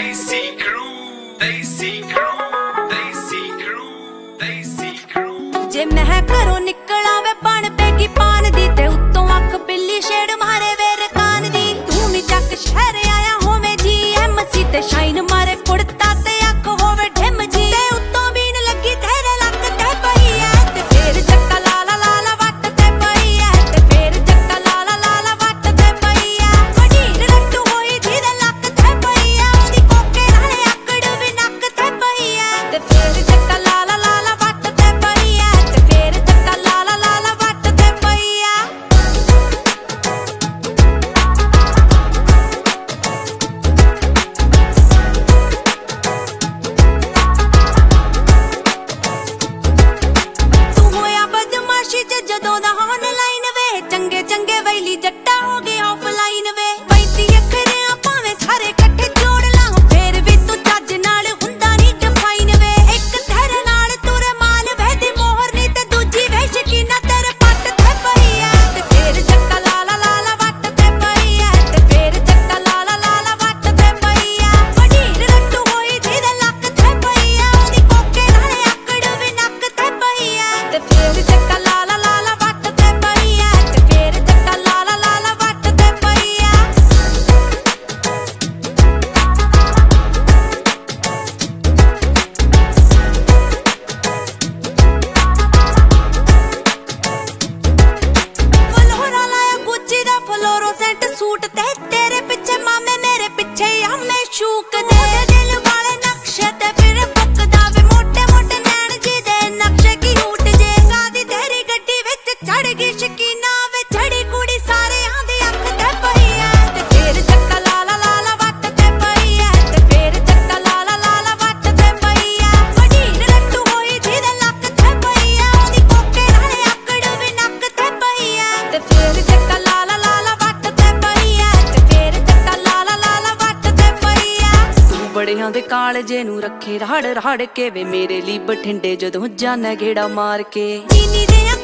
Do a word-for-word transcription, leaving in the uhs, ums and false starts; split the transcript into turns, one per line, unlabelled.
Desi crew, Desi crew, Desi crew, Desi crew।
जे मैं घरों निकला वे बन पेगी पान दी ते उत्तों अख बिल्ली छेड़ मारे वे रकान दी। तू नी जग शहर आया होवे जी एम सी ते शाइन मारे कुड़ता ते अख होवे ढिम जी ते उत्तों बीन लगी तेरे लक ते पई है ते फेर चक्का लाला लाला वट ते पई है ते फेर चक्का लाला लाला वट ते पई है। वडीर रट्टू होई जी दे लक ते पई है ओदी कोके नाले आकड़ भी नक ते पई है ते फेर चक्का लाला लाला वट ते पई है ते फेर चक्का लाला लाला वट ते पई है। तू होया बदमाशी च जदों दा ऑनलाइन वे चंगे चंगे वैली जट्टा हो गए ऑफलाइन वे पैंती अखरियां भावें सारे इकट्ठे जोड़ ला फेर भी तू जज नाल हुंदा नी डिफाइन वे एक तेरे नाल तुरे माल वे दी मोहर नी ते दूजी वे शकीना तेरे पट ते पई है ते फेर चक्का लाला लाला वट ते पई है ते फेर चक्का लाला लाला वट ते पई है। वडीर रट्टू होई जी दे लक ते पई है ओदी कोके नाले आकड़ भी नक ते पई है ते फेर चक्का लाला लाला वट ते पई है ते फेर चक्का लाला लाला वट ते पई है। फलोरा लाया गुच्ची दा फ्लोरोसेंट सूट ते तेरे पिछे मामे मेरे पिछे आमे शूक दे दिल वाले नक्शे ते फिर बुकदा वे मोटे मोटे नैन जी दे नक्शे की रूट जे कादी तेरी गड्डी विच चढ़ गई शकीना वे चढ़ी कुड़ी सारे आंदी अख ते पई है ते फेर चक्का लाला लाला वट ते पई है ते फेर चक्का लाला लाला वट ते पई है। वडीर रट्टू होई जी दे लक ते पई है ओदी कोके नाले आकड़ भी नक ते पई है ते फेर चक्का लाला लाला वट ते पई है ते फेर चक्का लाला लाला वट ते पई है। तू बड़ियां दे कालजे नू रखे राड़ राड़ के वे मेरे ਲਈ ਬਠਿੰਡੇ ਜਦੋਂ ਜਾਣਾ ਗੇੜਾ ਮਾਰ ਕੇ ਚੀਨੀ ਦੇ